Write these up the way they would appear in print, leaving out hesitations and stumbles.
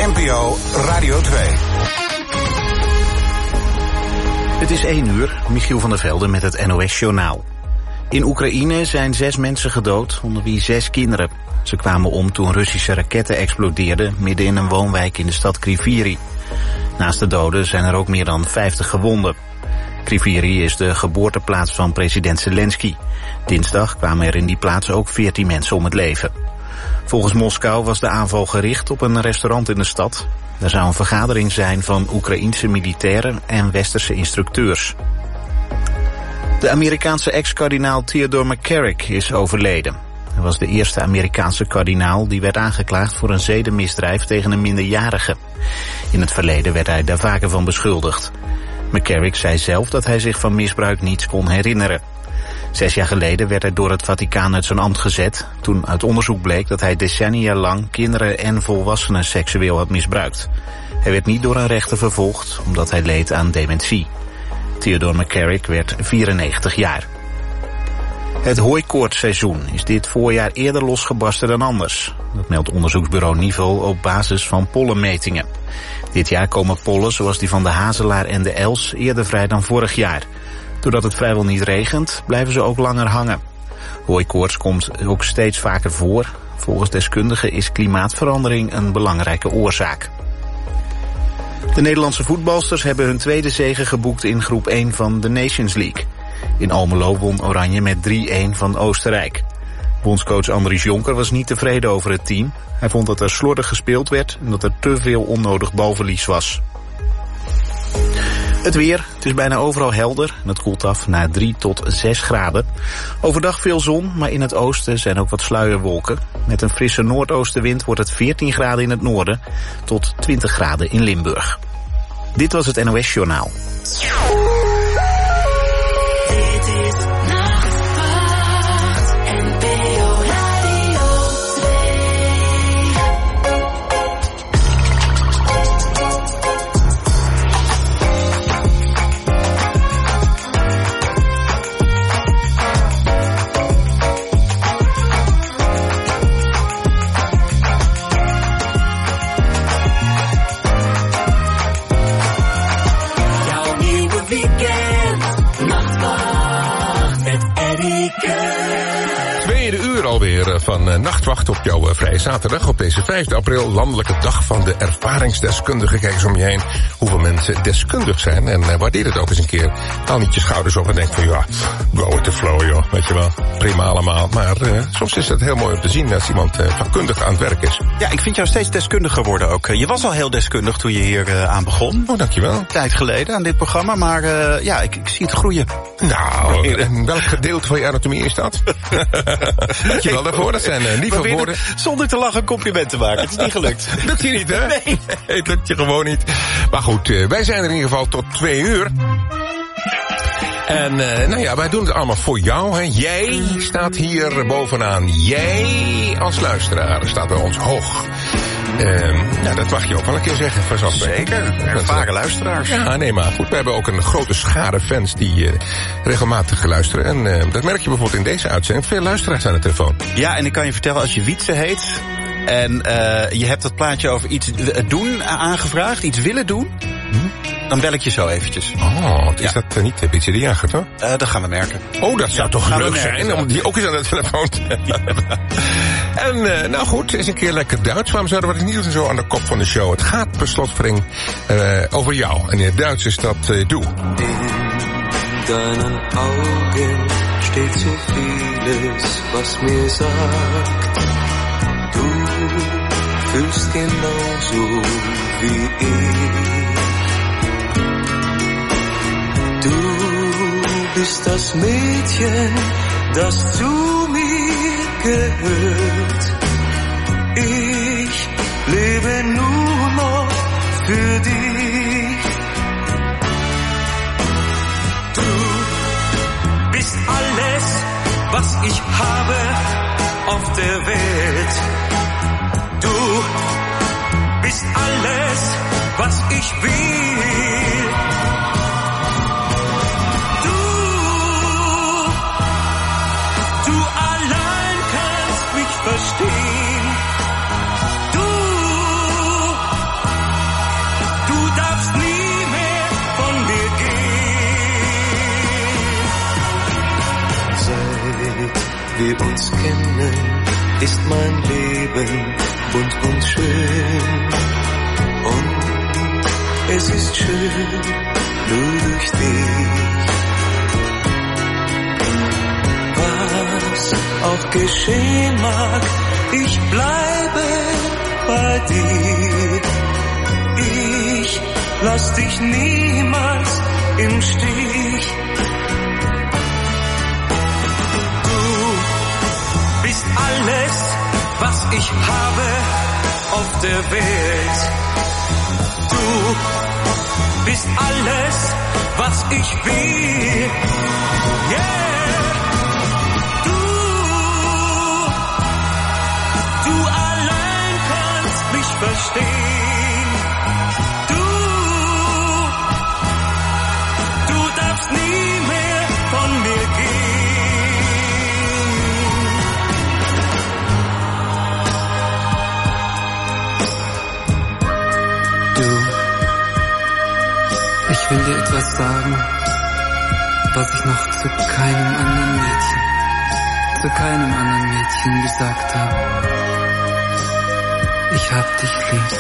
NPO Radio 2. Het is 1 uur, Michiel van der Velde met het NOS-journaal. In Oekraïne zijn 6 mensen gedood, onder wie 6 kinderen. Ze kwamen om toen Russische raketten explodeerden midden in een woonwijk in de stad Kriviri. Naast de doden zijn er ook meer dan 50 gewonden. Kriviri is de geboorteplaats van president Zelensky. Dinsdag kwamen er in die plaats ook 14 mensen om het leven. Volgens Moskou was de aanval gericht op een restaurant in de stad. Er zou een vergadering zijn van Oekraïense militairen en westerse instructeurs. De Amerikaanse ex-kardinaal Theodore McCarrick is overleden. Hij was de eerste Amerikaanse kardinaal die werd aangeklaagd voor een zedenmisdrijf tegen een minderjarige. In het verleden werd hij daar vaker van beschuldigd. McCarrick zei zelf dat hij zich van misbruik niets kon herinneren. 6 jaar geleden werd hij door het Vaticaan uit zijn ambt gezet, toen uit onderzoek bleek dat hij decennia lang kinderen en volwassenen seksueel had misbruikt. Hij werd niet door een rechter vervolgd, omdat hij leed aan dementie. Theodore McCarrick werd 94 jaar. Het hooikoortsseizoen is dit voorjaar eerder losgebarsten dan anders. Dat meldt onderzoeksbureau Nivel op basis van pollenmetingen. Dit jaar komen pollen zoals die van de hazelaar en de els eerder vrij dan vorig jaar. Doordat het vrijwel niet regent, blijven ze ook langer hangen. Hooikoorts komt ook steeds vaker voor. Volgens deskundigen is klimaatverandering een belangrijke oorzaak. De Nederlandse voetbalsters hebben hun tweede zege geboekt in groep 1 van de Nations League. In Almelo won Oranje met 3-1 van Oostenrijk. Bondscoach Andries Jonker was niet tevreden over het team. Hij vond dat er slordig gespeeld werd en dat er te veel onnodig balverlies was. Het weer, het is bijna overal helder en het koelt af naar 3 tot 6 graden. Overdag veel zon, maar in het oosten zijn ook wat sluierwolken. Met een frisse noordoostenwind wordt het 14 graden in het noorden tot 20 graden in Limburg. Dit was het NOS-journaal. Alweer van Nachtwacht op jouw vrije zaterdag op deze 5 april, landelijke dag van de ervaringsdeskundige. Kijk eens om je heen hoeveel mensen deskundig zijn en waardeer het ook eens een keer. Haal niet je schouders op en denk van ja, go with the flow joh, weet je wel, prima allemaal. Maar soms is het heel mooi om te zien als iemand vakkundig aan het werk is. Ja, ik vind jou steeds deskundiger worden ook. Je was al heel deskundig toen je hier aan begon. Oh, dankjewel. Een tijd geleden aan dit programma, maar ja, ik zie het groeien. Nou, en welk gedeelte van je anatomie is dat? Dankjewel daarvoor, dat zijn lieve woorden. Zonder te lachen een compliment te maken, het is niet gelukt. Lukt je niet, hè? Nee. Het lukt je gewoon niet. Maar goed, wij zijn er in ieder geval tot 2 uur. En nou ja, wij doen het allemaal voor jou. Hè. Jij staat hier bovenaan. Jij als luisteraar staat bij ons hoog. Nou, dat mag je ook wel een keer zeggen. Zeker, ervaren luisteraars. Ja, nee, maar goed. We hebben ook een grote schare fans die regelmatig luisteren. En dat merk je bijvoorbeeld in deze uitzending. Veel luisteraars aan de telefoon. Ja, en ik kan je vertellen, als je Wietse heet en je hebt dat plaatje over iets doen aangevraagd, iets willen doen, dan bel ik je zo eventjes. Oh, is dat niet de pizzeria, toch? Dat gaan we merken. Oh, dat zou toch leuk zijn om die ook eens aan de telefoon te hebben. En nou goed, is een keer lekker Duits. Waarom zouden we het niet doen zo aan de kop van de show? Het gaat per slotverrekening over jou. En in het Duits is dat doe. In deinen Augen steht so vieles, was mir sagt. Du fühlst genauso wie ich. Du bist das Mädchen, das zu mir gehört. Ich lebe nur noch für dich. Du bist alles, was ich habe auf der Welt. Du bist alles, was ich will. Du allein kannst mich verstehen. Du wir uns kennen, ist mein Leben bunt und schön. Und es ist schön, nur durch dich. Was auch geschehen mag, ich bleibe bei dir. Ich lass dich niemals im Stich. Du bist alles, was ich habe auf der Welt. Du bist alles, was ich will. Yeah. Du allein kannst mich verstehen. Du darfst nie mehr von mir gehen. Ich will dir etwas sagen, was ich noch zu keinem anderen Mädchen gesagt habe. Ich hab dich lieb.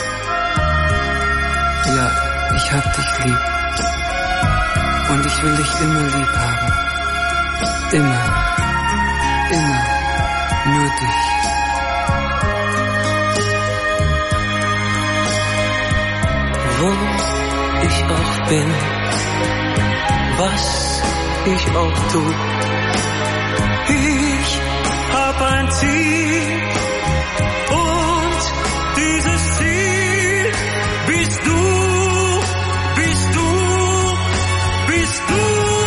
Ja, ich hab dich lieb. Und ich will dich immer lieb haben. Immer. Immer. Nur dich. Wo ich auch bin, was ich auch tu, ich hab ein Ziel und dieses Ziel bist du, bist du, bist du.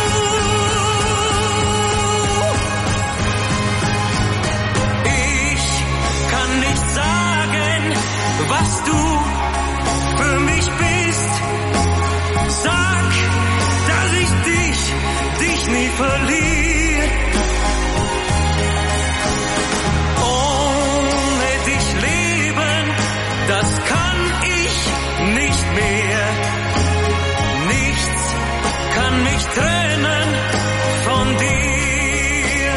Ich kann nicht sagen, was du für mich bist. Sag, dass ich dich nie verliere. Ohne dich leben, das kann ich nicht mehr. Nichts kann mich trennen von dir.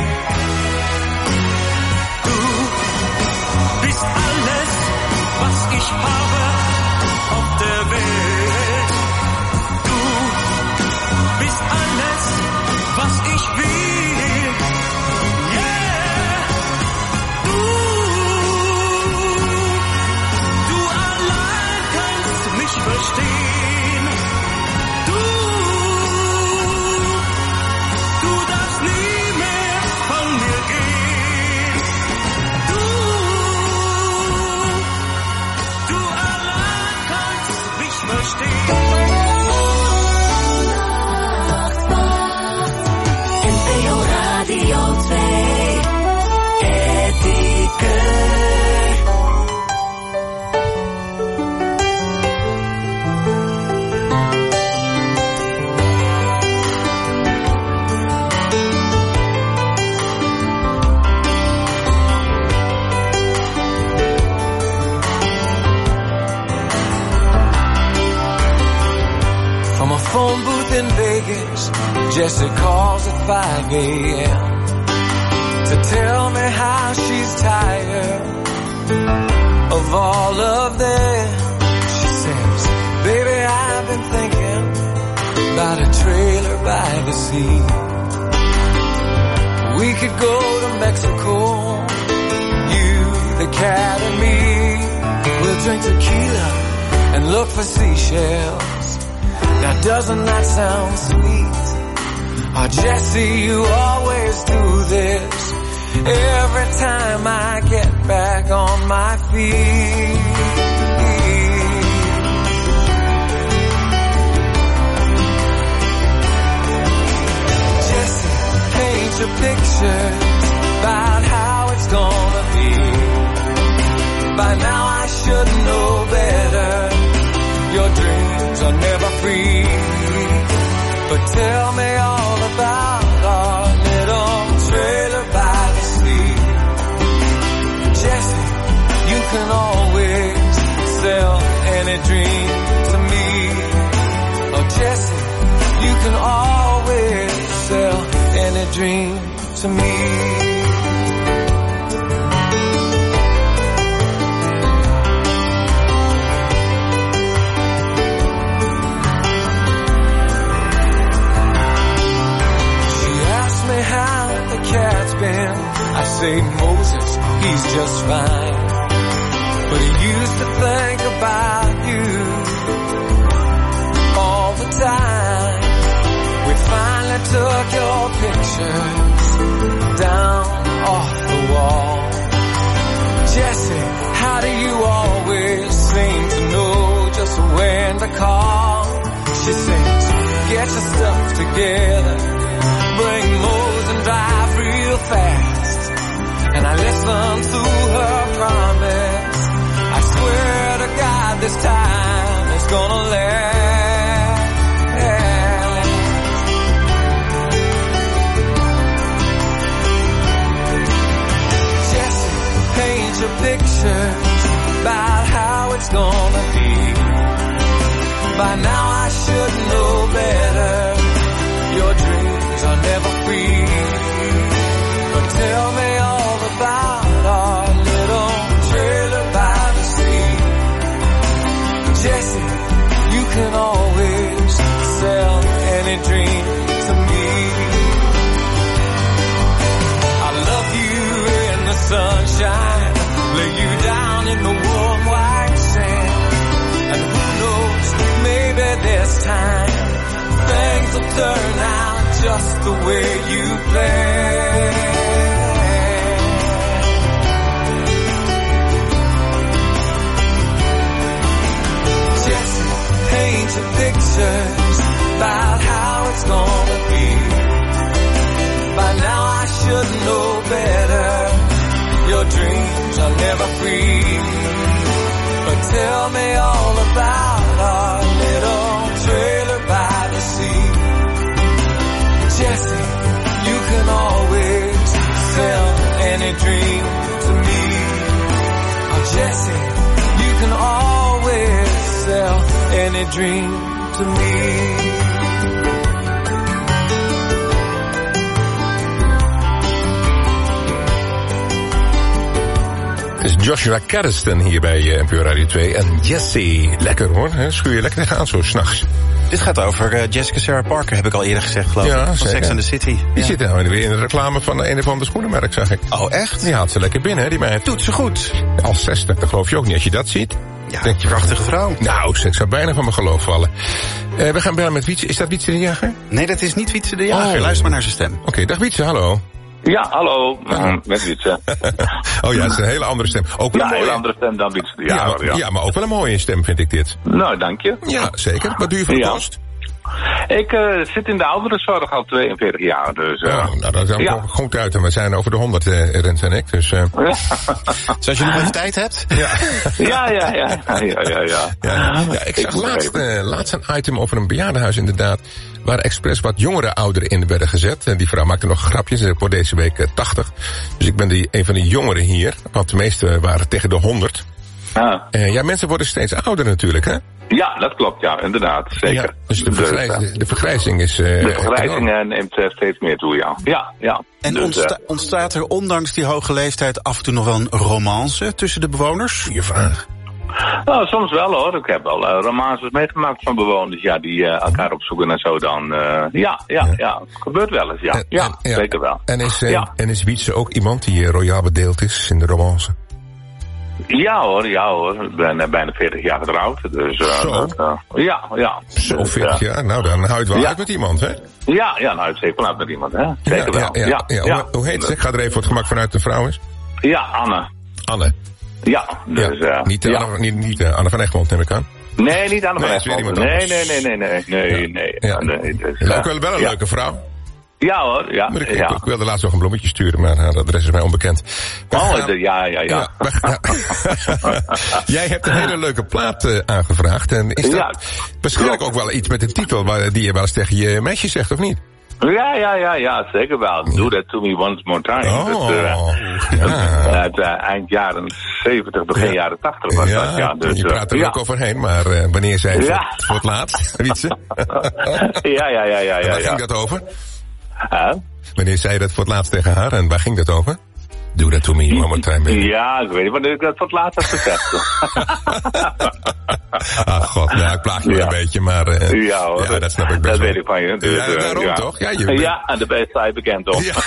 Du bist alles, was ich habe auf der Welt. Du bist alles, was ich will. Yeah. Du allein kannst mich verstehen. Du darfst nie mehr von mir gehen. Du allein kannst mich verstehen. NPO Radio 2 Etiquette. From a phone booth in Vegas, Jessie calls at 5 a.m. to tell me how she's tired of all of them. She says, baby, I've been thinking about a trailer by the sea. We could go to Mexico, you, the cat and me. We'll drink tequila and look for seashells. Now doesn't that sound sweet? Oh, Jessie, you always do this every time I get back on my feet. Jessie, paint your pictures about how it's gonna be. By now I should know better. Your dreams are never free. But tell me all about our little trailer by the sea. Jessie, you can always sell any dream to me. Oh, Jessie, you can always sell any dream to me. ain't Moses, he's just fine. But he used to think about you all the time. We finally took your pictures down off the wall. Jessie, how do you always seem to know just when to call? She sings, get your stuff together, bring Mose and drive real fast. And I listen to her promise, I swear to God this time it's gonna last. Jessie, paint your pictures about how it's gonna be. By now I should know better. Your dreams are never free. But tell me all about our little trailer by the sea. Jessie, you can always sell any dream to me. I love you in the sunshine, lay you down in the warm white sand. And who knows, maybe this time things will turn out just the way you planned. Jessie, paint your pictures about how it's gonna be. By now I should know better. Your dreams are never free. But tell me all about our little trailer by the sea. Jessie, you can always sell any dream to me. Oh, Jessie, you can always sell any dream to me. is Joshua Caddiston hier bij NPO Radio 2. En Jessie, lekker hoor. Schuur je lekker tegenaan zo, 's nachts. Dit gaat over Jessica Sarah Parker, heb ik al eerder gezegd, geloof ik. Van Sex and the City. Die zit nou weer in de reclame van een of ander schoenenmerk, zag ik. Oh, echt? Die haalt ze lekker binnen, hè, die meid. Doet ze goed. Al 60, dat geloof je ook niet als je dat ziet. Ja, denk je, prachtige vrouw. Nou, ik zou bijna van mijn geloof vallen. We gaan bellen met Wietse. Is dat Wietse de Jager? Nee, dat is niet Wietse de Jager. Luister maar naar zijn stem. Oké, dag Wietse, hallo. Ja, hallo, met Wietse. Oh ja, het is een hele andere stem. Ook een hele andere stem dan Wietse de Jager. Ja, maar ook wel een mooie stem, vind ik dit. Nou, dank je. Ja, zeker. Wat doe je voor de post? Ik zit in de ouderenzorg al 42 jaar, dus... nou, dat is ook goed uit. En we zijn over de 100, Rens en ik, dus... Dus als je nog even tijd hebt? Ja, ik zag laatst een item over een bejaardenhuis, inderdaad, waar expres wat jongere ouderen in werden gezet. En die vrouw maakte nog grapjes. Ik word deze week 80. Dus ik ben een van de jongeren hier. Want de meeste waren tegen de 100. Ja, mensen worden steeds ouder natuurlijk, hè? Ja, dat klopt, ja, inderdaad, zeker. Ja, dus de vergrijzing is... de vergrijzing neemt steeds meer toe, ja. En dus, ontstaat er ondanks die hoge leeftijd af en toe nog wel een romance tussen de bewoners? Goeie vraag. Nou, soms wel hoor. Ik heb wel romances meegemaakt van bewoners, die elkaar opzoeken en zo dan. Het gebeurt wel eens, ja, zeker wel. En is Wietse ook iemand die royaal bedeeld is in de romance? Ja hoor. Ik ben bijna 40 jaar getrouwd. Dus, ja. Zo 40 jaar? Nou, dan hou je het wel uit met iemand, hè? Ja, nou, het zeker wel uit met iemand, hè? Zeker wel. Ja. Hoe heet ze? Ik ga er even voor het gemak vanuit de vrouw is. Ja, Anne. Anne? Ja, dus... Niet Anne van Egmond, neem ik aan. Nee, niet Anne van Egmond. Nee. Dus, ook wel een leuke vrouw. Ja hoor, ja. Ik wilde laatst nog een bloemetje sturen, maar haar adres is mij onbekend. Ja. Jij hebt een hele leuke plaat aangevraagd. En is dat waarschijnlijk ook wel iets met de titel die je wel eens tegen je meisje zegt, of niet? Ja, zeker wel. Do That To Me Once More Time. Uit eind jaren 70, begin jaren 80 was dat. Ja, dus, je praat er ook overheen, maar wanneer zei je voor het laatst, Wietse? Ja. Waar ging dat over? Wanneer zei je dat voor het laatst tegen haar en waar ging dat over? Do That To Me One More Time, baby. Ja, ik weet niet wanneer ik dat voor het laatst heb gezegd. Ach god, nou, ik plaag je een beetje, maar... ja hoor, ja, dat snap ik best dat wel. weet ik van je. Dus, ja, daarom toch? Ja, en de beste sta je bekend toch? Ja.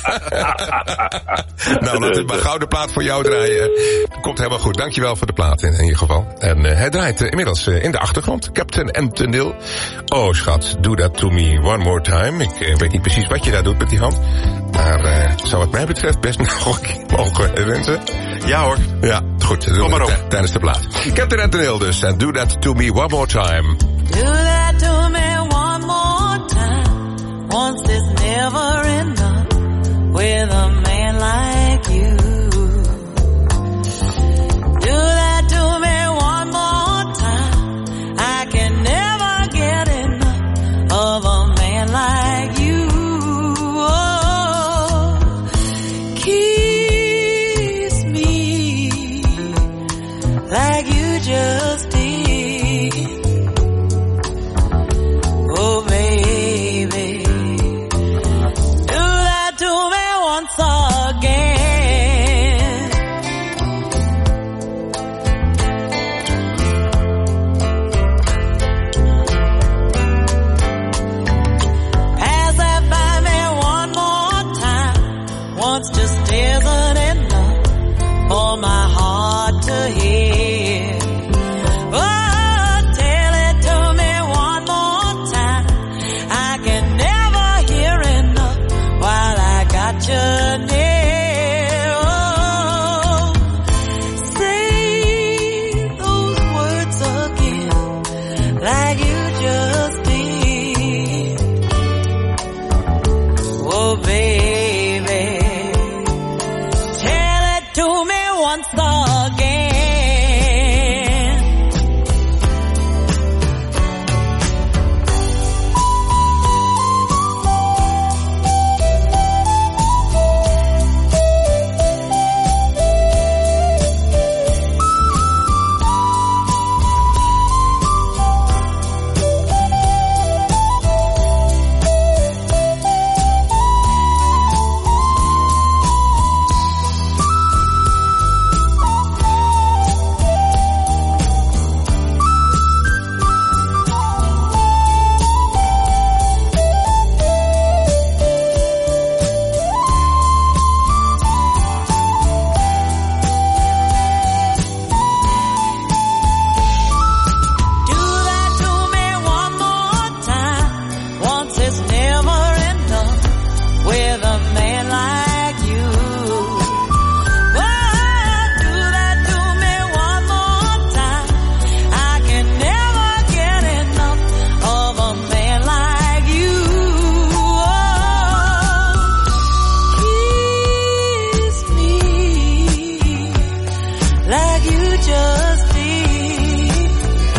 Nou, laten we maar gouden plaat voor jou draaien. Komt helemaal goed. Dankjewel voor de plaat in ieder geval. En hij draait inmiddels in de achtergrond. Captain Antonil. Oh schat, do that to me one more time. Ik weet niet precies wat je daar doet met die hand. Maar zou wat mij betreft best nog mogen wensen. Ja hoor. Ja, goed. Kom maar op. Tijdens de plaat. Captain Antonil dus. En do that to me one more time. Do that to me one more time. Once is never enough with a man like you. Do that to me one more time. I can never get enough of a man like you. Oh, kiss me like you just did. Oh, baby, do that to me once again. Pass that by me one more time. Once just isn't enough for my heart to hear. Oh, tell it to me one more time. I can never hear enough while I got you near. Oh, say those words again like you just did. Oh, baby, tell it to me once again. Do that to me one more time. Once is never enough with a man like you. Oh, do that to me one more time. I can never get enough of a man like you. Oh, kiss me like you just did.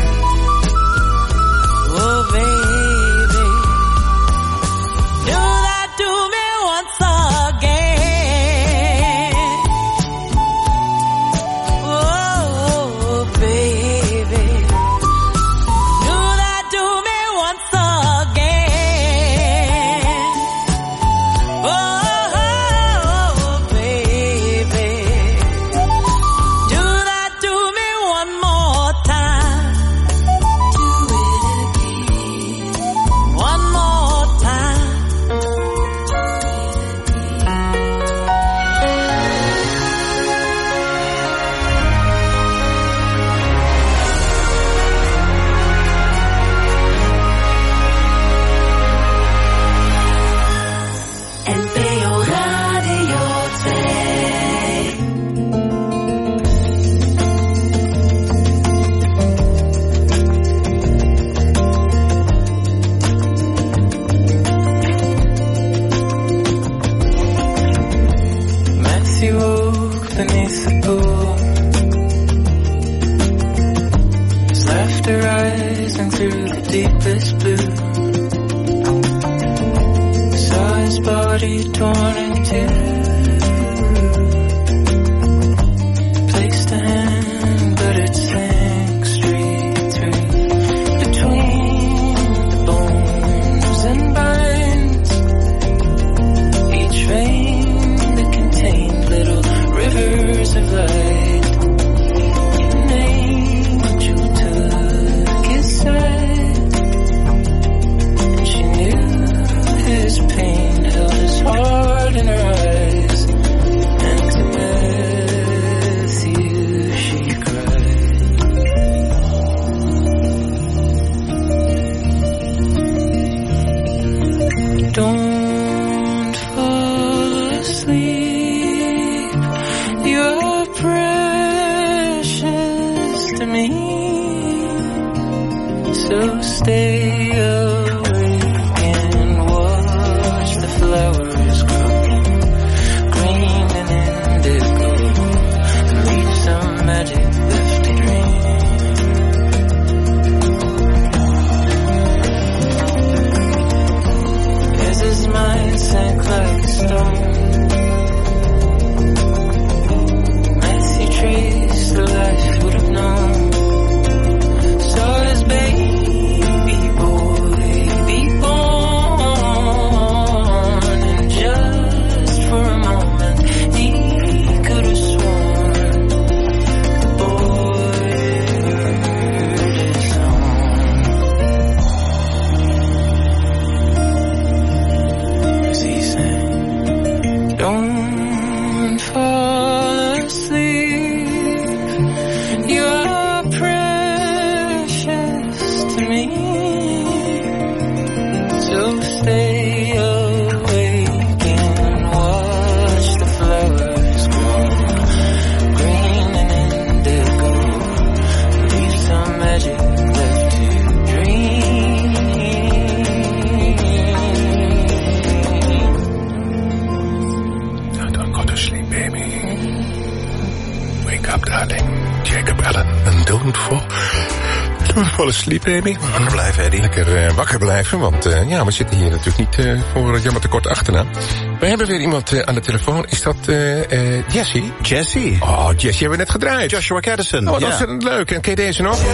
Oh, baby, do that to me once again. Oh, baby, do that to me once again. Oh, baby, do that to me one more time. Do it again. One more time. NPO Radio 2. Matthew woke beneath the pool, his laughter rising through the deepest blue. Saw his body torn in two. Placed a hand, but it sank straight through between the bones and binds. Each vein that contained little rivers of light. An angel took stay awake and watch the flowers grow green and indigo and leave some magic left to dream. As his mind sank like a stone, as he traced the life would have known, saw his baby boy be born, and just for a moment he could have sworn the boy heard his song. As he sang, don't fall asleep, you are precious to me, so stay awake and watch the flowers grow green and indigo, leave some magic left to dream. Now don't go to sleep, baby. Wake up, darling. Jacob Allen. And don't fall asleep, baby. Wakker blijven, Eddie. Lekker wakker blijven, want we zitten hier natuurlijk niet voor jammer tekort achterna. We hebben weer iemand aan de telefoon. Is dat Jessie? Jessie. Oh, Jessie hebben we net gedraaid. Joshua Caddison. Oh, dat is ontzettend leuk. En ken je deze nog?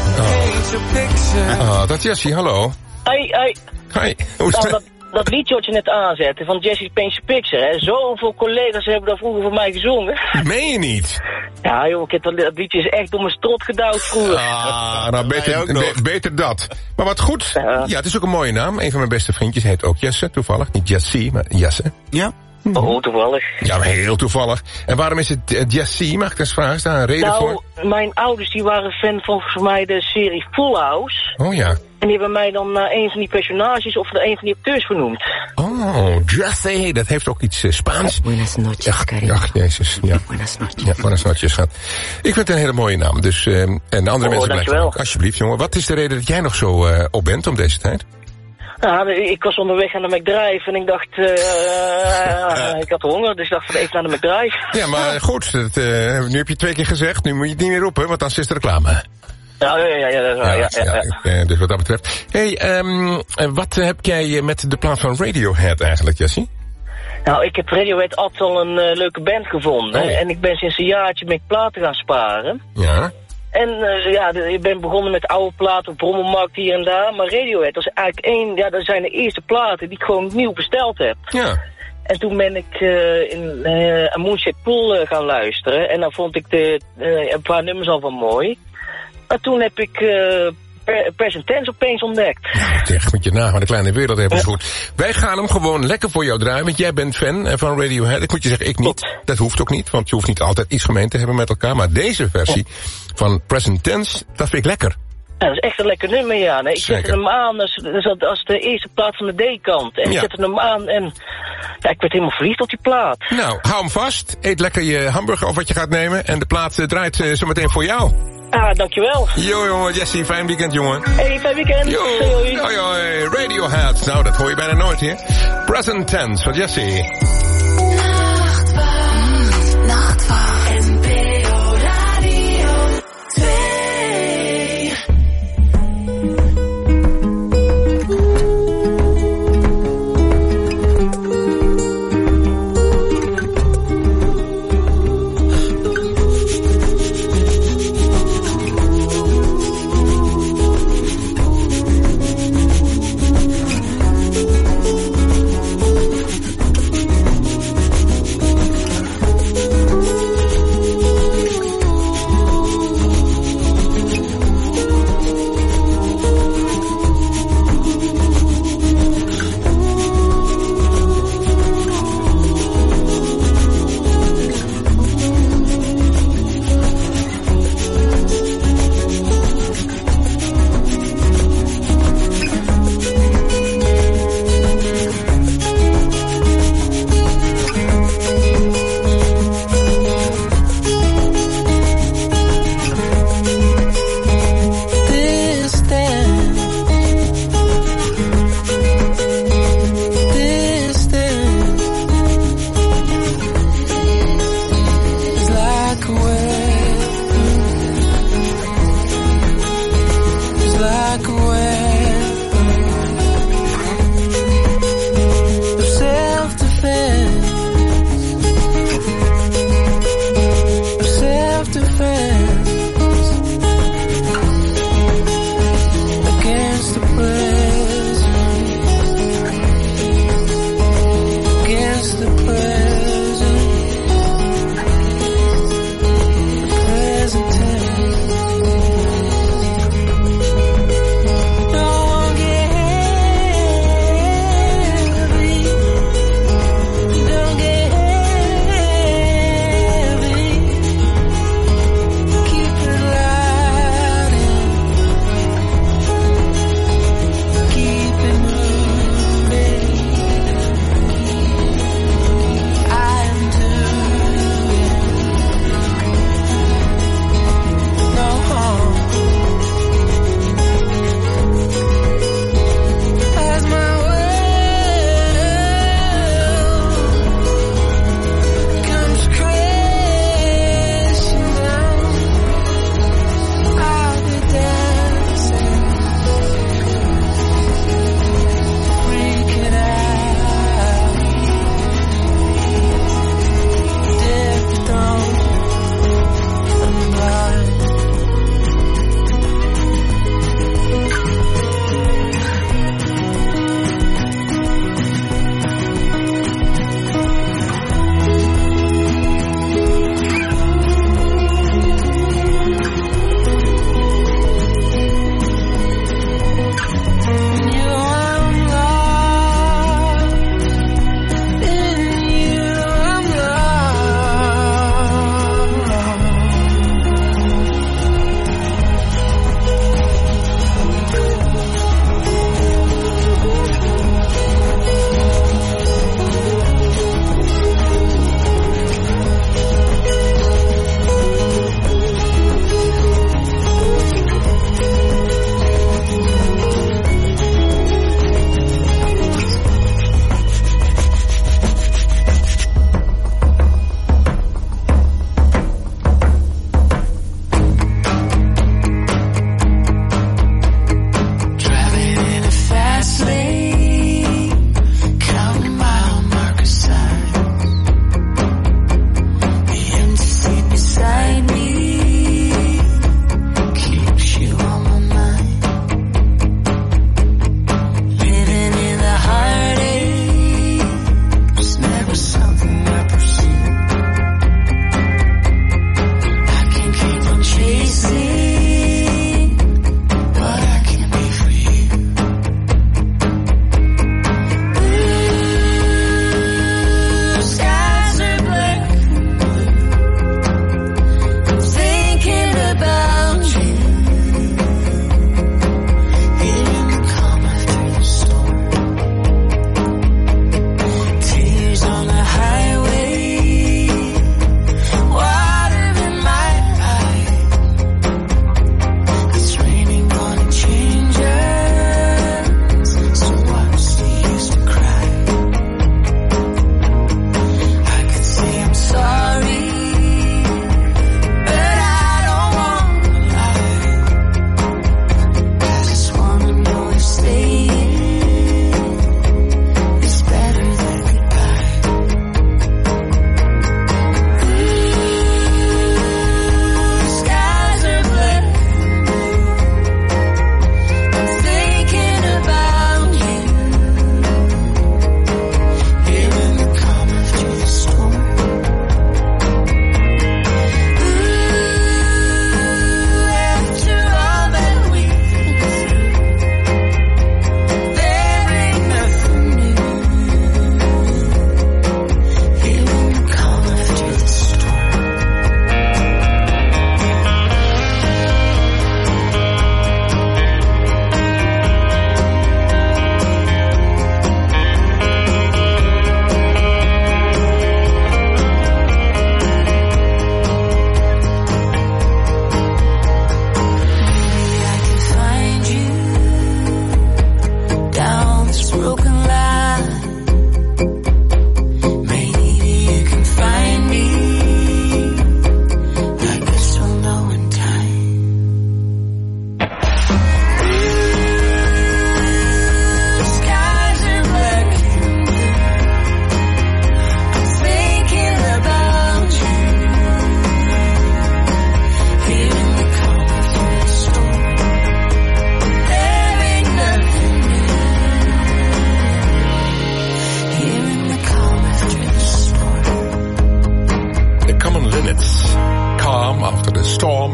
Dat is Jessie, hallo. Hi. Hi. Hoe is het? Dat liedje wat je net aanzette van Jessie Paints a Picture, hè. Zoveel collega's hebben dat vroeger voor mij gezongen. Meen je niet? Ja joh, dat liedje is echt door mijn strot gedouwd vroeger. Nou beter dat. Maar wat goed. Ja, het is ook een mooie naam. Een van mijn beste vriendjes heet ook Jesse, toevallig. Niet Jessie, maar Jesse. Ja. Oh, toevallig. Ja, maar heel toevallig. En waarom is het Jessie? Mag ik eens vragen? Is daar een reden voor? Mijn ouders die waren fan van volgens mij de serie Full House. Oh ja. En die hebben mij dan een van die personages of een van die acteurs vernoemd. Oh, Jessie, dat heeft ook iets Spaans. Buenas noches, cariño. Ach, jezus. Ja. Buenas noches. Ja, buenas noches, schat. Ik vind het een hele mooie naam. Dus, en de andere mensen blijven ook. Alsjeblieft, jongen. Wat is de reden dat jij nog zo op bent om deze tijd? Nou, ik was onderweg naar de McDrive en ik dacht, ik had honger, dus ik dacht van even naar de McDrive. Ja, maar goed, nu heb je 2 keer gezegd, nu moet je het niet meer roepen, want dan is de reclame. Ja, dus wat dat betreft. Hey, wat heb jij met de plaat van Radiohead eigenlijk, Jessie? Nou, ik heb Radiohead altijd al een leuke band gevonden. Oh. En ik ben sinds een jaartje met platen gaan sparen. Ja. En ik ben begonnen met oude platen op Brommelmarkt hier en daar. Maar Radiohead was eigenlijk dat zijn de eerste platen die ik gewoon nieuw besteld heb. Ja. En toen ben ik in A Moonshaped Pool gaan luisteren. En dan vond ik een paar nummers al wel mooi. Maar toen heb ik Present Tense opeens ontdekt. Nou, zeg, met je naam, de kleine wereld even goed. Wij gaan hem gewoon lekker voor jou draaien, want jij bent fan van Radiohead. Ik moet je zeggen, ik niet. Dat hoeft ook niet, want je hoeft niet altijd iets gemeen te hebben met elkaar. Maar deze versie van Present Tense, dat vind ik lekker. Ja, dat is echt een lekker nummer, ja. Nee, ik zette hem aan als de eerste plaat van de D-kant. En ik zette hem aan en ik werd helemaal verliefd op die plaat. Nou, hou hem vast. Eet lekker je hamburger of wat je gaat nemen. En de plaat draait zometeen voor jou. Ah, dankjewel. Yo, jongen, Jessie, fijn weekend, jongen. Hey, fijn weekend. Yo, hoi, Radiohead. Nou, dat hoor je bijna nooit hier. Present Tense van Jessie. Nachtwacht, NPO Radio 2.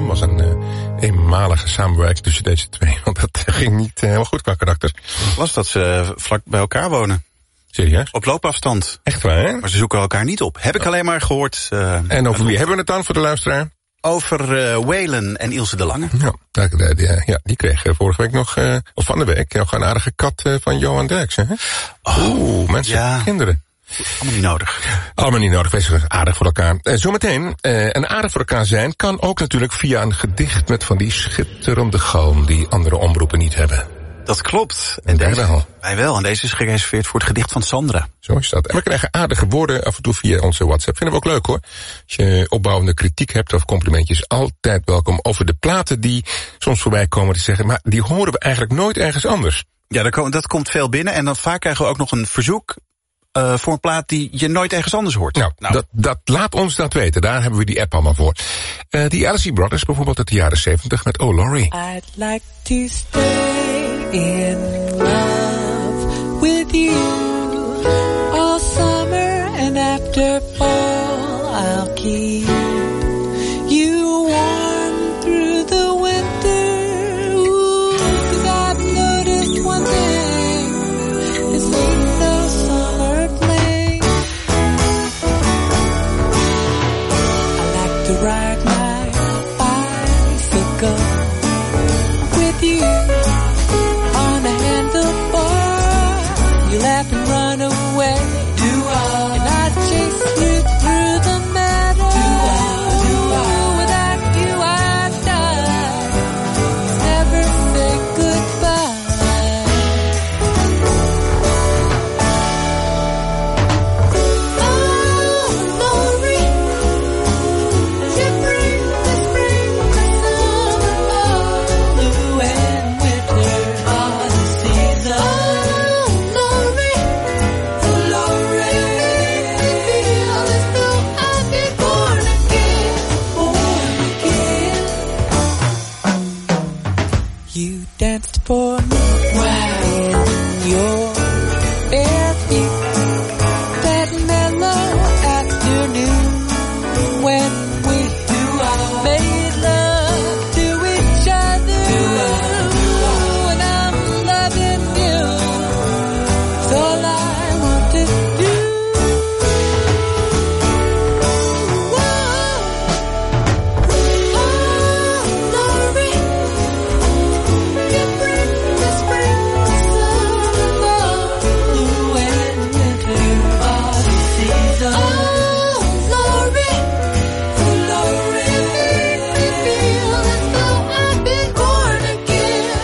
Amsterdam. Was een eenmalige samenwerking tussen deze twee. Want dat ging niet helemaal goed qua karakter. Was dat ze vlak bij elkaar wonen? Serieus? Op loopafstand. Echt waar, hè? Maar ze zoeken elkaar niet op. Heb ik alleen maar gehoord. En over wie hebben we het dan voor de luisteraar? Over Waylon en Ilse de Lange. Ja, die kreeg vorige week nog, of van de week, nog een aardige kat van Johan Derksen. Hè? Mensen, kinderen. Allemaal niet nodig. Allemaal niet nodig, wees aardig voor elkaar. Zometeen, en aardig voor elkaar zijn kan ook natuurlijk via een gedicht met van die schitterende galm die andere omroepen niet hebben. Dat klopt. En wij wel. Wij wel. En deze is gereserveerd voor het gedicht van Sandra. Zo is dat. En we krijgen aardige woorden af en toe via onze WhatsApp. Vinden we ook leuk hoor. Als je opbouwende kritiek hebt of complimentjes, altijd welkom. Over de platen die soms voorbij komen te zeggen, maar die horen we eigenlijk nooit ergens anders. Ja, dat komt veel binnen. En dan vaak krijgen we ook nog een verzoek voor een plaat die je nooit ergens anders hoort. Nou. Dat laat ons dat weten. Daar hebben we die app allemaal voor. Die Allison Brothers bijvoorbeeld uit de jaren 70 met Oh Laurie. I'd like to stay in love with you all summer, and after fall I'll keep you warm through the winter. Ooh, 'cause I've noticed one thing, it's ain't so summer fling. I like to ride my bicycle with you on the handlebar. You laugh and run away. Do I? And I chase you through the meadow. Do I? Without you I die. Never say goodbye. Oh, Laurie, you bring the spring, the summer, fall, blue and winter, all the season. Oh, Laurie, feel as though I've been born again, You danced for me. Wow. Your bare feet, that mellow afternoon when we made love to each other. And I'm loving you. It's all I want to do. Whoa. Oh, Laurie, you bring the spring, the summer, fall, blue and winter, all the season. Oh, Laurie, make me feel as though I've been born again,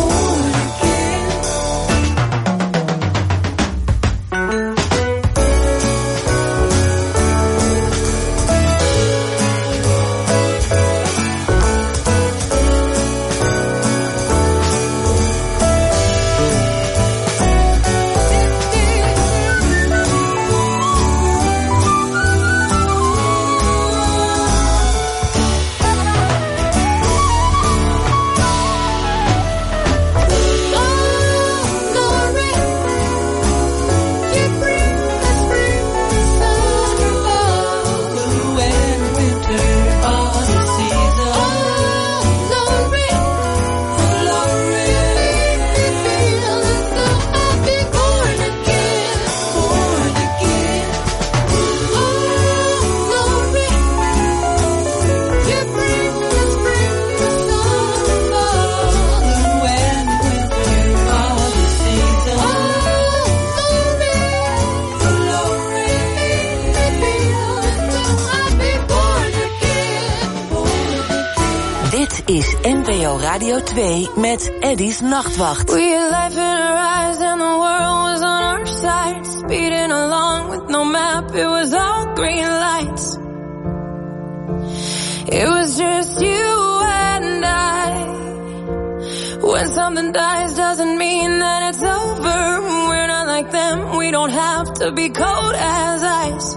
Dit is NPO Radio 2 met Eddie's Nachtwacht. We had life in our eyes and the world was on our side. Speeding along with no map, it was all green lights. It was just you and I. When something dies doesn't mean that it's over. We're not like them, we don't have to be cold as ice.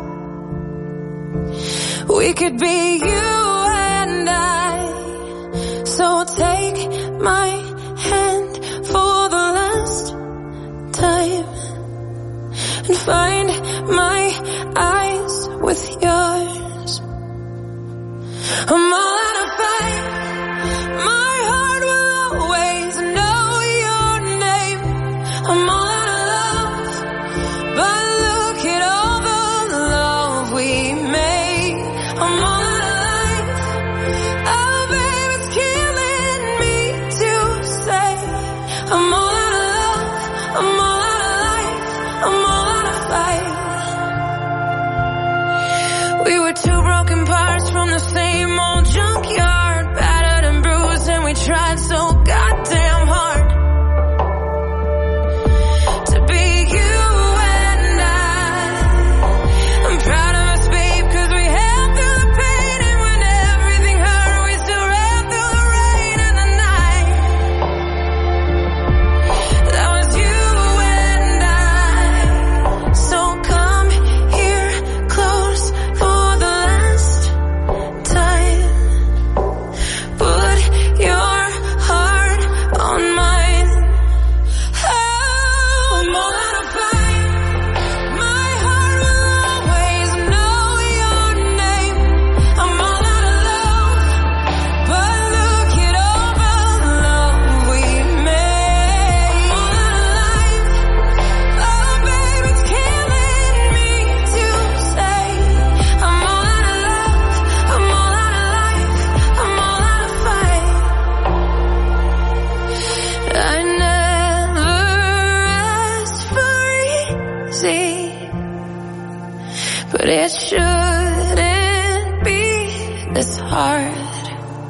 We could be you and I. So take my hand for the last time and find my eyes with yours. I'm all out of fight. heart.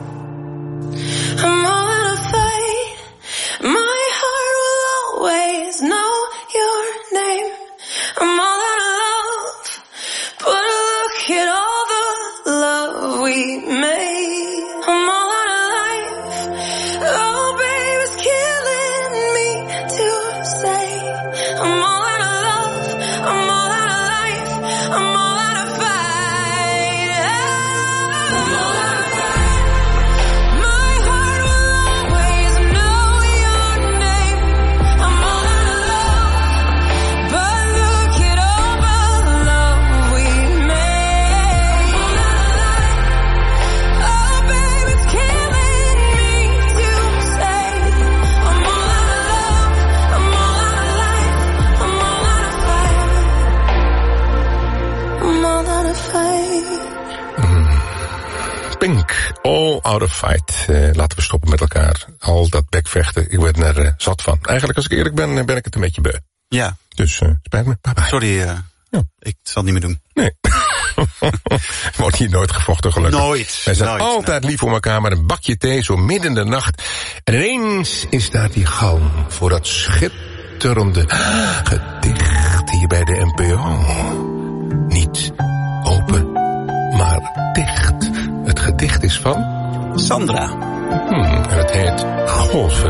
I'm all out of fight. My heart will always know your name. I'm all out of love, but look at all the love we made. I'm all out of life. Oh, babe, it's killing me to say. I'm all out of love. I'm all out of life. I'm all out of fight. I'm all out of fight. My heart will always know your name. I'm all out of love, but look at all the love we made. I'm all out of life. Oh, babe, it's killing me to say. I'm all out of love. I'm all out of life. I'm all out of fight. I'm all out of fight. Pink, all out of fight. Laten we stoppen met elkaar. Al dat bekvechten, ik ben er zat van. Eigenlijk, als ik eerlijk ben, ben ik het een beetje beu. Ja. Dus spijt me, bye bye. Sorry, ik zal het niet meer doen. Nee. Wordt hier nooit gevochten, gelukkig. Nooit. Wij zijn nooit, altijd lief voor elkaar met een bakje thee, zo midden in de nacht. En ineens is daar die galm voor dat schitterende gedicht hier bij de NPO. Niet open, maar dicht. Het gedicht is van Sandra. En het heet Golven.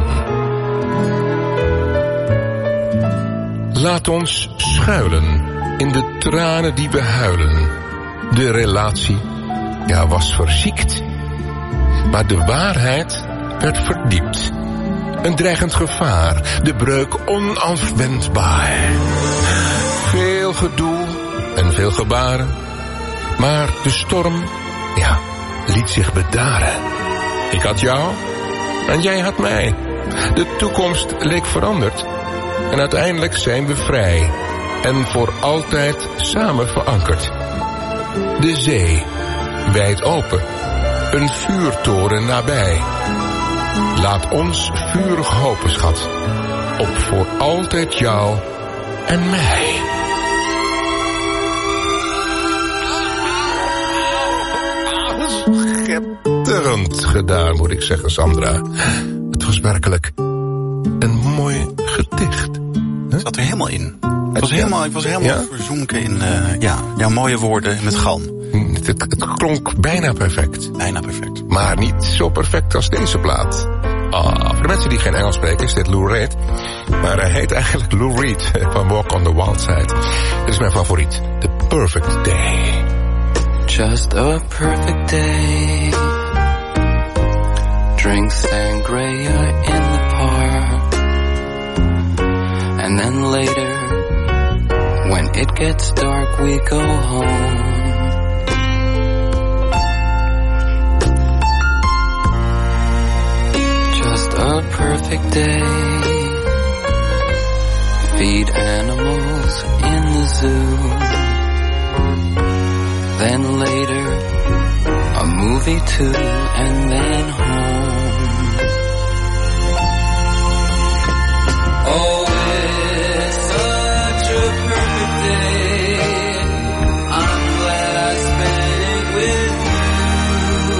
Laat ons schuilen in de tranen die we huilen. De relatie, was verziekt. Maar de waarheid werd verdiept. Een dreigend gevaar, de breuk onafwendbaar. Veel gedoe en veel gebaren. Maar de storm, liet zich bedaren. Ik had jou en jij had mij. De toekomst leek veranderd. En uiteindelijk zijn we vrij. En voor altijd samen verankerd. De zee, wijd open. Een vuurtoren nabij. Laat ons vurig hopen, schat. Op voor altijd jou en mij. Schitterend gedaan, moet ik zeggen, Sandra. Het was werkelijk een mooi gedicht. Het zat er helemaal in. Ik was helemaal verzonken in jouw mooie woorden met galm. Het klonk bijna perfect. Bijna perfect. Maar niet zo perfect als deze plaat. Voor de mensen die geen Engels spreken is dit Lou Reed. Maar hij heet eigenlijk Lou Reed van Walk on the Wild Side. Dit is mijn favoriet. The Perfect Day. Just a perfect day. Drink sangria in the park. And then later, when it gets dark, we go home. Just a perfect day. Feed animals in the zoo. Then later, a movie too, and then home. Oh, it's such a perfect day. I'm glad I spent it with you.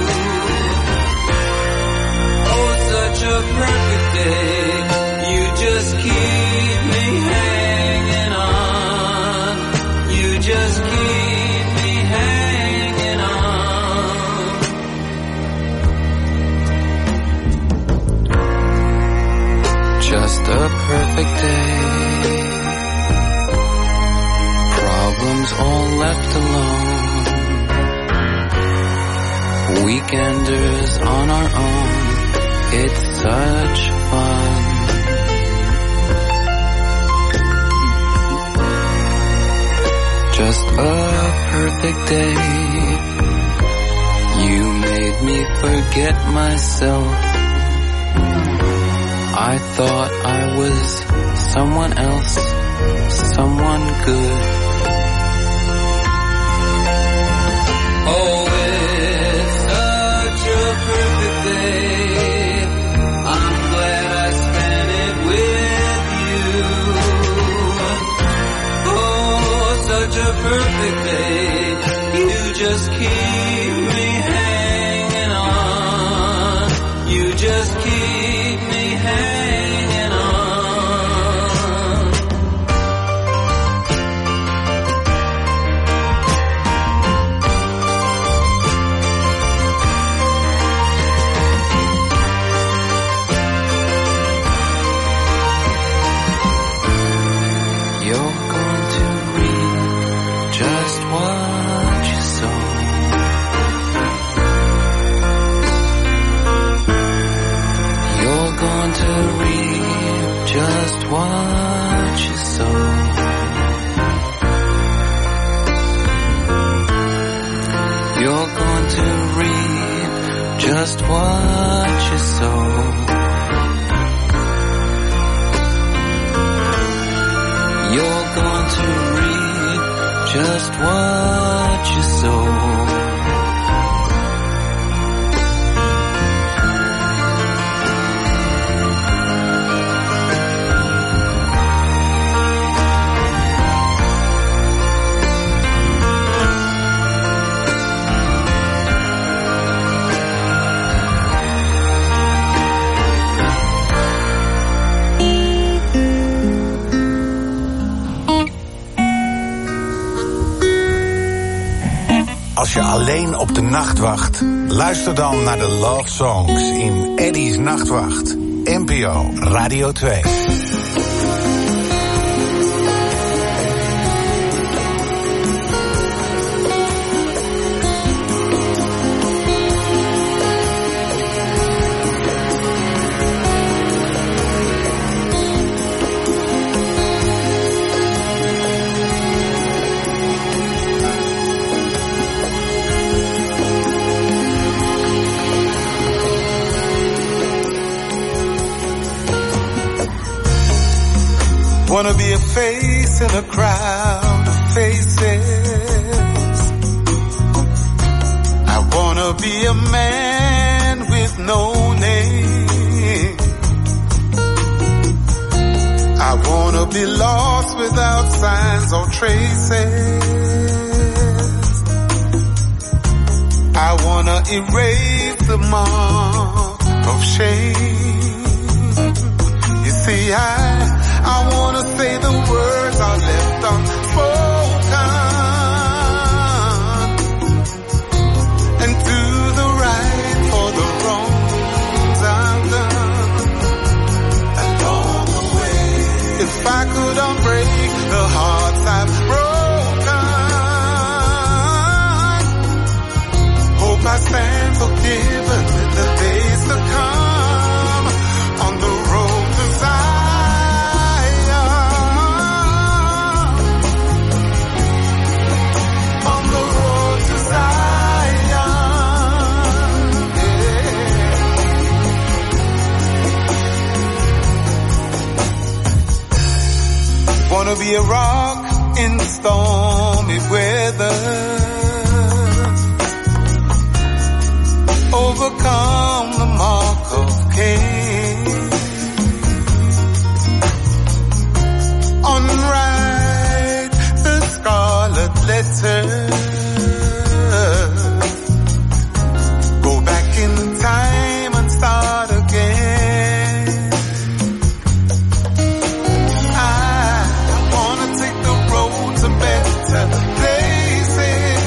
Oh, such a perfect day. You just keep me hanging on. You just keep me hanging on. Just a perfect day. Problems all left alone. Weekenders on our own. It's such fun. Just a perfect day. You made me forget myself. I thought I was someone else, someone good. Oh, it's such a perfect day. I'm glad I spent it with you. Oh, such a perfect day. You just keep me hanging what you sow. You're going to reap just what you sow. You're going to reap just what you sow. Als je alleen op de nacht wacht, luister dan naar de Love Songs in Eddie's Nachtwacht. NPO Radio 2. Wanna be a face in a crowd of faces. I wanna be a man with no name. I wanna be lost without signs or traces. I wanna erase the mark of shame. You see, I wanna say the words are left unspoken, and do the right for the wrongs I've done along the way. If I could unbreak the hearts I've broken, hope I stand forgiven in the days to come on the road to Zion. Wanna be a rock in stormy weather, overcome the mark of Cain, unwrite the scarlet letter, go back in time and start again. Better places.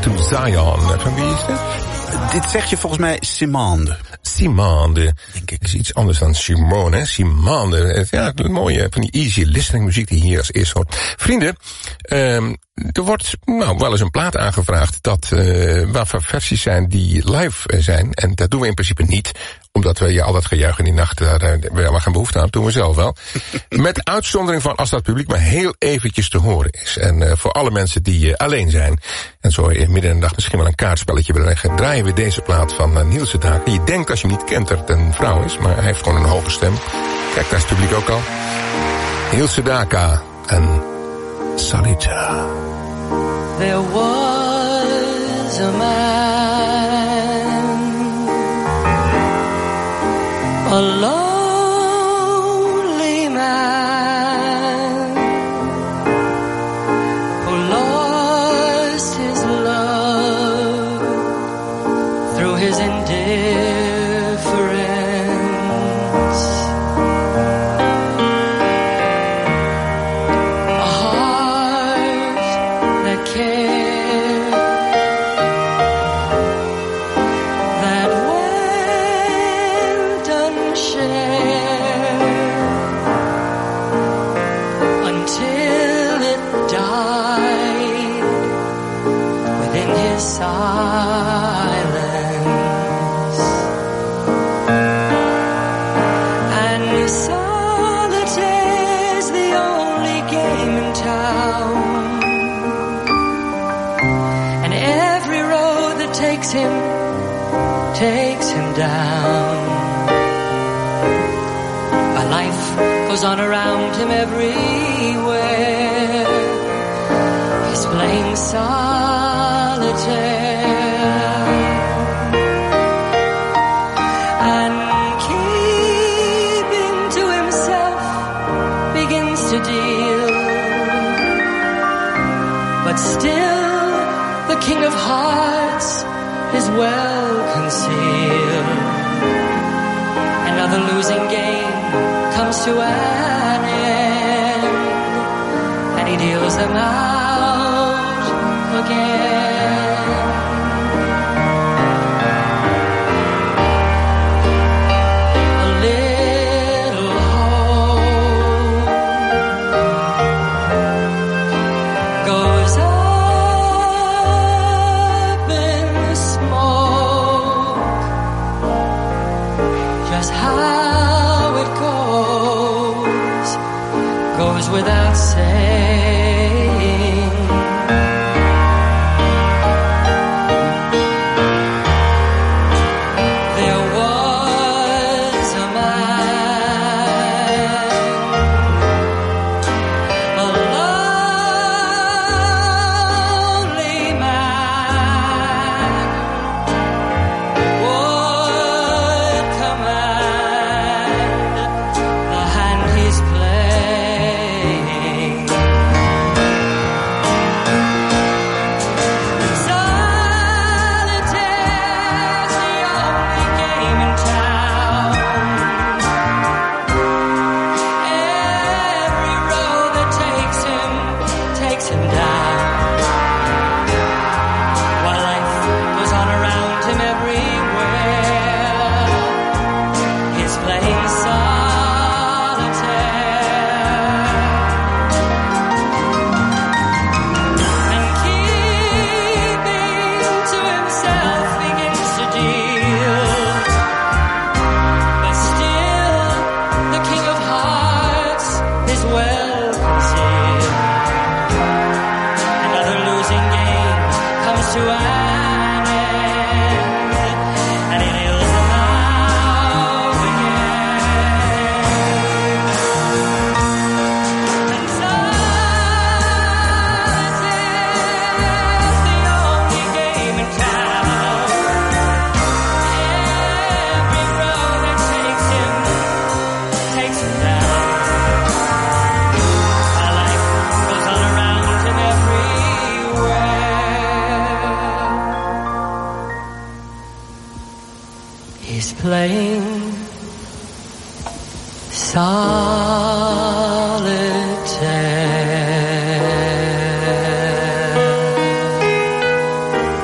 to Zion. Van wie is dit? Dit zeg je volgens mij Simande. Simande. Denk ik. Is iets anders dan Simone, hè? Simande. Ja, mooie van die easy listening muziek die je hier als eerste hoort. Vrienden, er wordt wel eens een plaat aangevraagd waarvan versies zijn die live zijn. En dat doen we in principe niet. Omdat we je al dat gejuich in die nacht, daar hebben we geen behoefte aan, dat doen we zelf wel. Met uitzondering van als dat publiek maar heel eventjes te horen is. En voor alle mensen die alleen zijn, en zo midden in de dag misschien wel een kaartspelletje willen leggen, draaien we deze plaat van Niels Sedaka. Je denkt als je hem niet kent dat het een vrouw is, maar hij heeft gewoon een hoge stem. Kijk, daar is het publiek ook al. Niels Sedaka en Salita. There was a man, a lonely man, who lost his love through his indifference. A heart that cared, that went unshared until it died within his silence. And solitaire's the only game in town, and every road that takes him down. A life goes on around him everywhere. He's playing solitaire, and keeping to himself begins to deal. But still the King of Hearts is well concealed. Another losing game comes to an end, and he deals them out again. A little hope goes up in smoke. Just how it goes without saying. There was a man, a lonely man, would command the hand he's playing. Solitaire's the only game in town. Every road that takes him down. While life goes on around him everywhere, he's playing solitaire, and keeping to himself begins to deal. But still the King of Hearts is well concealed. Another losing game comes to an end, and he deals them out again. And solitaire's the only game in town. Every road that takes him down. While life goes on around him everywhere, he's playing solitaire.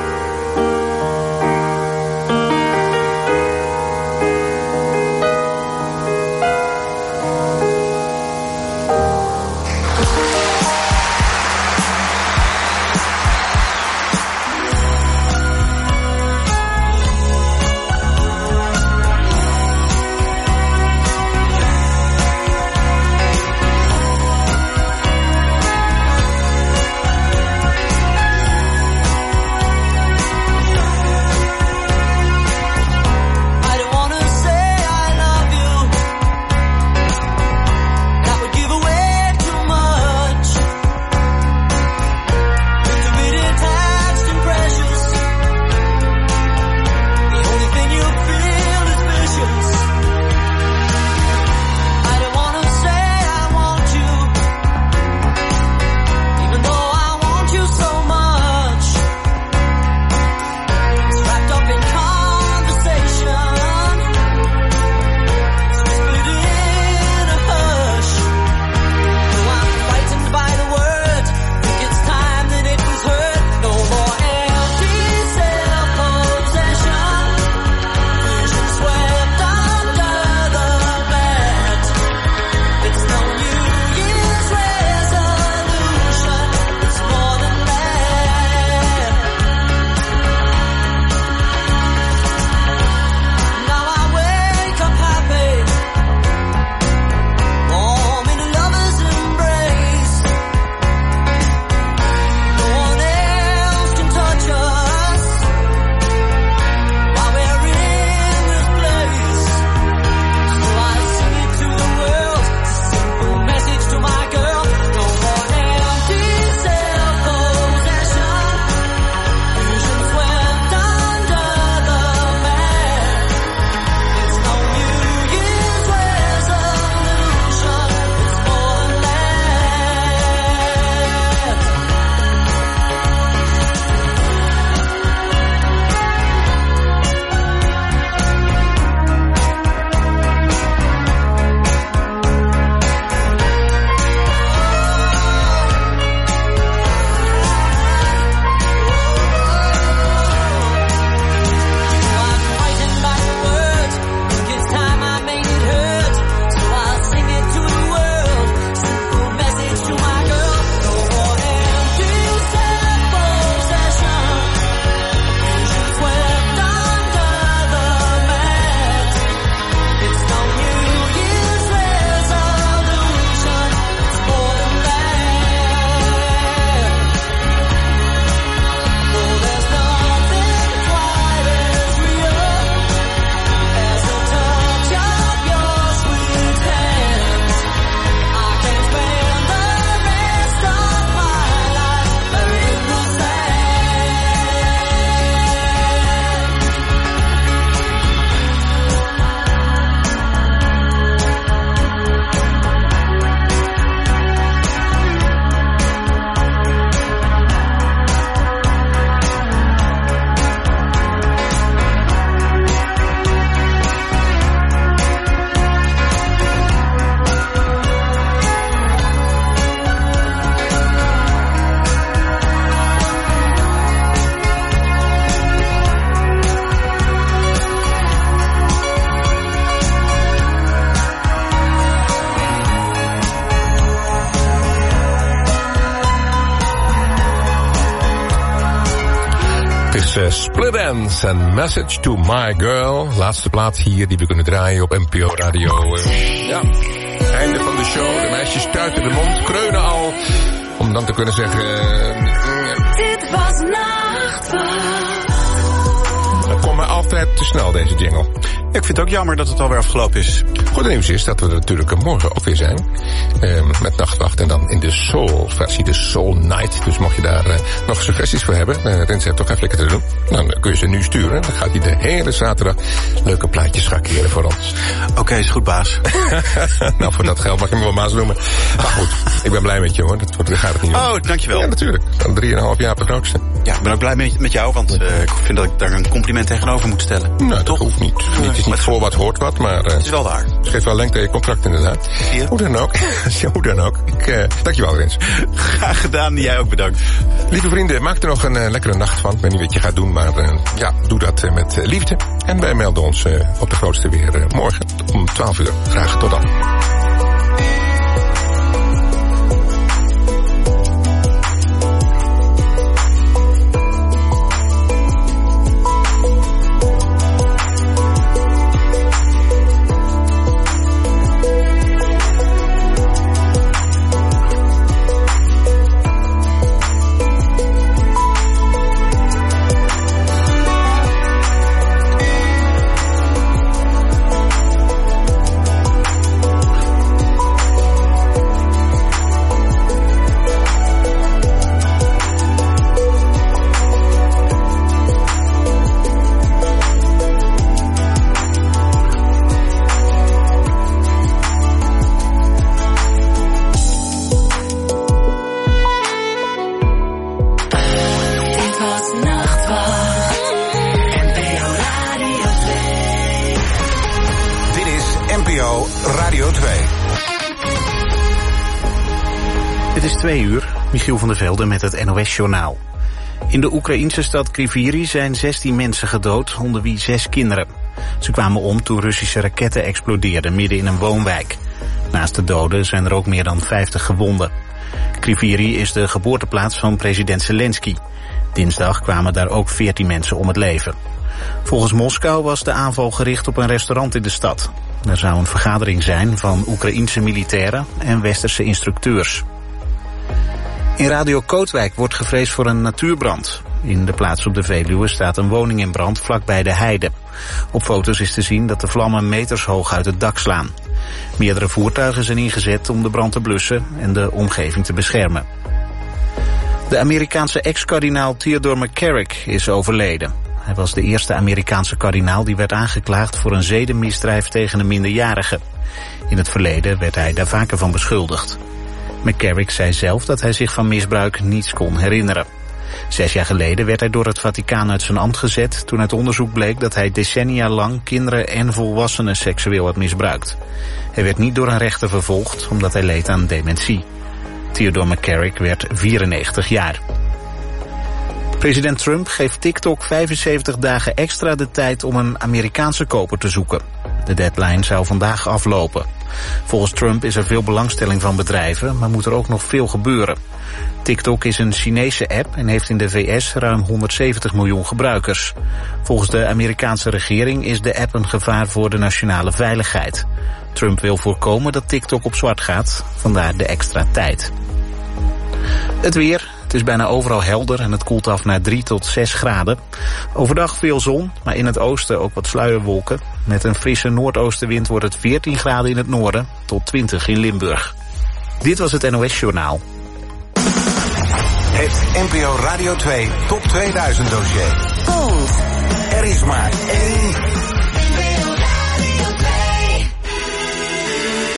is Split Ends en Message to My Girl. Laatste plaat hier die we kunnen draaien op NPO Radio. Ja, einde van de show. De meisjes stuiten de mond, kreunen al. Om dan te kunnen zeggen... Dit was Nachtwacht. Dat komt mij altijd te snel, deze jingle. Ik vind het ook jammer dat het alweer afgelopen is. Goede nieuws is dat we er natuurlijk morgen ook weer zijn. Met Nachtwacht en dan in de Soul-versie, de Soul Night. Dus mocht je daar nog suggesties voor hebben, Rens heeft toch even lekker te doen. Dan kun je ze nu sturen. Dan gaat hij de hele zaterdag leuke plaatjes schakeren voor ons. Oké, is goed, baas. Nou, voor dat geld mag je me wel Maas noemen. Maar goed, ik ben blij met je, hoor. Daar gaat het niet om. Oh, dankjewel. Ja, natuurlijk. Dan 3,5 jaar op de grootste. Ja, ik ben ook blij met jou, want ik vind dat ik daar een compliment tegenover moet stellen. Nou, dat hoeft niet. Het is niet voor wat hoort wat, maar... het is wel waar. Het geeft wel lengte aan je contract, inderdaad. Ja. Hoe dan ook. Hoe dan ook. Dankjewel, Rens. Graag gedaan, jij ook bedankt. Lieve vrienden, maak er nog een lekkere nacht van. Ik weet niet wat je gaat doen, maar doe dat met liefde. En wij melden ons op de grootste weer morgen om 12 uur. Graag tot dan. Michiel van der Velde met het NOS-journaal. In de Oekraïnse stad Kryvyi zijn 16 mensen gedood, onder wie 6 kinderen. Ze kwamen om toen Russische raketten explodeerden midden in een woonwijk. Naast de doden zijn er ook meer dan 50 gewonden. Kryvyi is de geboorteplaats van president Zelensky. Dinsdag kwamen daar ook 14 mensen om het leven. Volgens Moskou was de aanval gericht op een restaurant in de stad. Er zou een vergadering zijn van Oekraïense militairen en westerse instructeurs. In Radio Kootwijk wordt gevreesd voor een natuurbrand. In de plaats op de Veluwe staat een woning in brand vlakbij de heide. Op foto's is te zien dat de vlammen metershoog uit het dak slaan. Meerdere voertuigen zijn ingezet om de brand te blussen en de omgeving te beschermen. De Amerikaanse ex-kardinaal Theodore McCarrick is overleden. Hij was de eerste Amerikaanse kardinaal die werd aangeklaagd voor een zedenmisdrijf tegen een minderjarige. In het verleden werd hij daar vaker van beschuldigd. McCarrick zei zelf dat hij zich van misbruik niets kon herinneren. 6 jaar geleden werd hij door het Vaticaan uit zijn ambt gezet toen uit onderzoek bleek dat hij decennia lang kinderen en volwassenen seksueel had misbruikt. Hij werd niet door een rechter vervolgd omdat hij leed aan dementie. Theodore McCarrick werd 94 jaar. President Trump geeft TikTok 75 dagen extra de tijd om een Amerikaanse koper te zoeken. De deadline zou vandaag aflopen. Volgens Trump is er veel belangstelling van bedrijven, maar moet er ook nog veel gebeuren. TikTok is een Chinese app en heeft in de VS ruim 170 miljoen gebruikers. Volgens de Amerikaanse regering is de app een gevaar voor de nationale veiligheid. Trump wil voorkomen dat TikTok op zwart gaat, vandaar de extra tijd. Het weer. Het is bijna overal helder en het koelt af naar 3 tot 6 graden. Overdag veel zon, maar in het oosten ook wat sluierwolken. Met een frisse noordoostenwind wordt het 14 graden in het noorden tot 20 in Limburg. Dit was het NOS-journaal. Het NPO Radio 2 Top 2000 dossier. Gold. Er is maar één